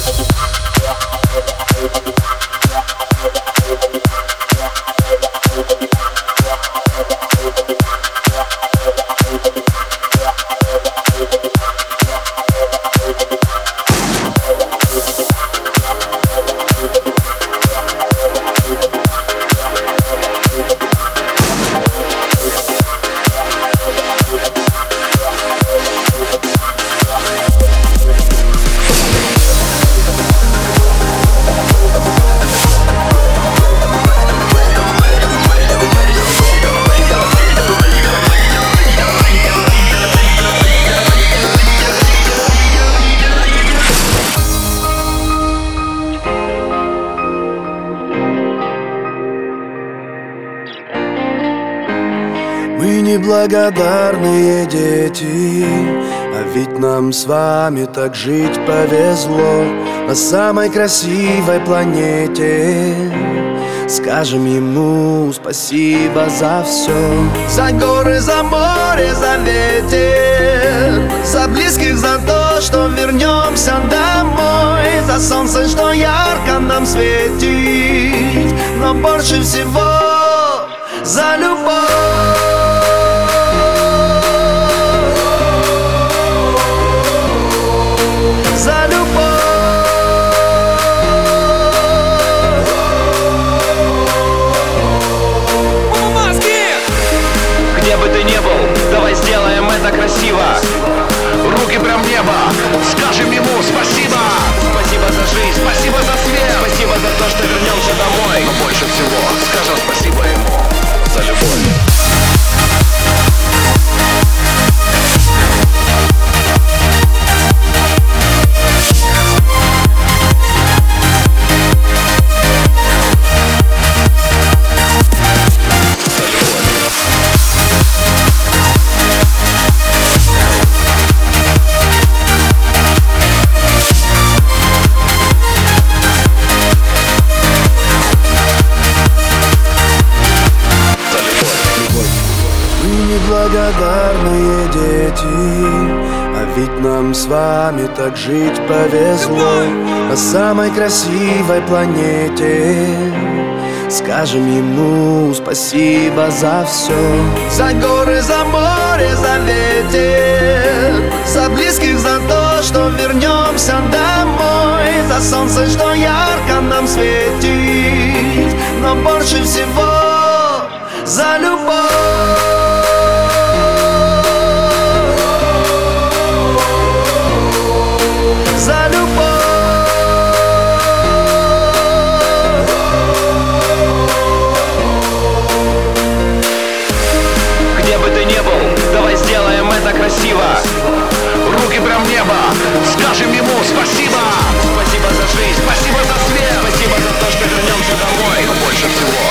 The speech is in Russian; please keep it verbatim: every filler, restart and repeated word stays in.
Мы неблагодарные дети, а ведь нам с вами так жить повезло. На самой красивой планете скажем ему спасибо за все. За горы, за море, за ветер, за близких, за то, что вернемся домой, за солнце, что ярко нам светит, но больше всего за любовь. За любовь. Где бы ты ни был, давай сделаем это красиво. Руки прям в небо, скажем ему спасибо. Спасибо за жизнь, спасибо за свет, спасибо за то, что вернемся домой. Но больше всего скажем спасибо ему за любовь. Неблагодарные дети, а ведь нам с вами так жить повезло. На самой красивой планете скажем ему спасибо за все. За горы, за море, за ветер, за близких, за то, что вернемся домой, за солнце, что ярко нам светит, но больше всего за любовь. За любовь. Где бы ты ни был, давай сделаем это красиво. Руки прям в небо, скажем ему спасибо. Спасибо за жизнь, спасибо за свет, спасибо за то, что вернемся домой. Но больше всего